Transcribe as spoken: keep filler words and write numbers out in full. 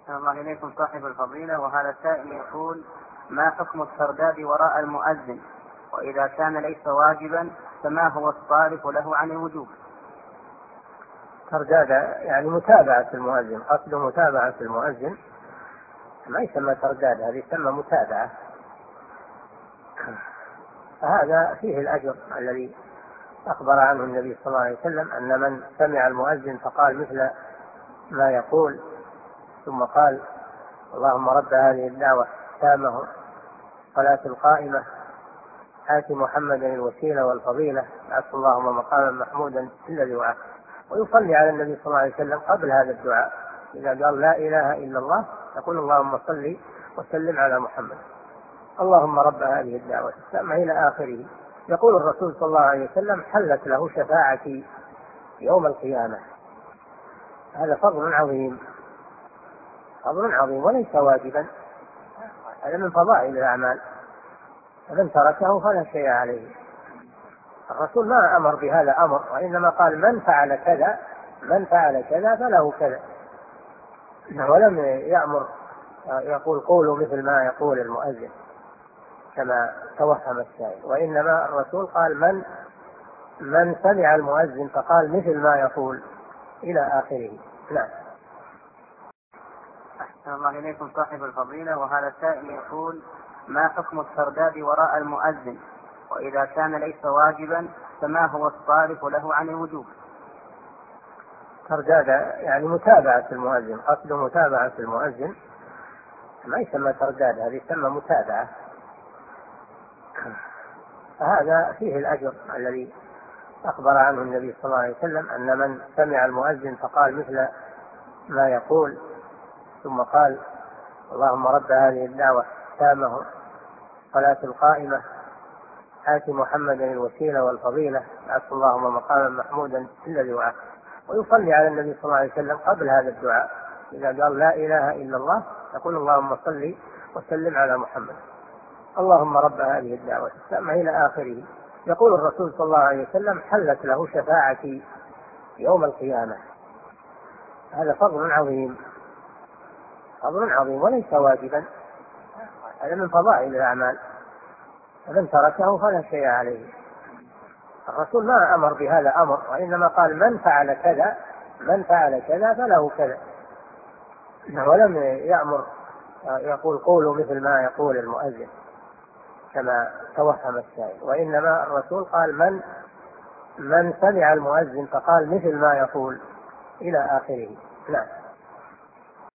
أحسن الله إليكم صاحب الفضيلة، وهذا السائل يقول: ما حكم الترداد وراء المؤذن؟ وإذا كان ليس واجبا فما هو الصارف له عن الوجوب؟ ترداد يعني متابعة المؤذن، قصد متابعة المؤذن، ما يسمى ترداد، هذه يسمى متابعة. هذا فيه الأجر الذي أخبر عنه النبي صلى الله عليه وسلم أن من سمع المؤذن فقال مثل ما يقول ثم قال: اللهم رب هذه الدعوة التامة الصلاة القائمة آت محمدا الوسيلة والفضيلة بعث اللهم مقاما محمودا الذي وعده، ويصلي على النبي صلى الله عليه وسلم قبل هذا الدعاء. إذا قال لا إله إلا الله يقول: اللهم صل وسلم على محمد، اللهم رب هذه الدعوة التامة إلى آخره. يقول الرسول صلى الله عليه وسلم: حلت له شفاعتي يوم القيامة. هذا فضل عظيم، فضل عظيم وليس واجبا، هذا من فضائل الأعمال، فمن تركه فلا شيء عليه. الرسول ما أمر بهذا أمر، وإنما قال: من فعل كذا من فعل كذا فله كذا، ولم يأمر يقول قولوا مثل ما يقول المؤذن كما توهم السائل، وإنما الرسول قال: من من سمع المؤذن فقال مثل ما يقول إلى آخره. نعم. أحسن الله إليكم صاحب الفضيلة، وهذا السائل يقول: ما حكم الترداد وراء المؤذن؟ وإذا كان ليس واجبا فما هو الصارف له عن الوجوب؟ ترداد يعني متابعة المؤذن، قصد متابعة المؤذن، ما يسمى ترداد، هذه يسمى متابعة. هذا فيه الأجر الذي أخبر عنه النبي صلى الله عليه وسلم أن من سمع المؤذن فقال مثل ما يقول ثم قال: اللهم رب هذه الدعوة التامة الصلاة القائمة آت محمدا الوسيلة والفضيلة بعث اللهم مقاما محمودا الذي وعده، ويصلي على النبي صلى الله عليه وسلم قبل هذا الدعاء. إذا قال لا إله إلا الله يقول: اللهم صل وسلم على محمد، اللهم رب هذه الدعوة التامة إلى آخره. يقول الرسول صلى الله عليه وسلم: حلت له شفاعتي يوم القيامة. هذا فضل عظيم، فضل عظيم وليس واجبا، هذا من فضائل الأعمال، فمن تركه فلا شيء عليه. الرسول ما أمر بهذا أمر، وإنما قال: من فعل كذا من فعل كذا فله كذا، ولم يأمر يقول قولوا مثل ما يقول المؤذن كما توهم السائل، وإنما الرسول قال: من من سمع المؤذن فقال مثل ما يقول إلى آخره. نعم.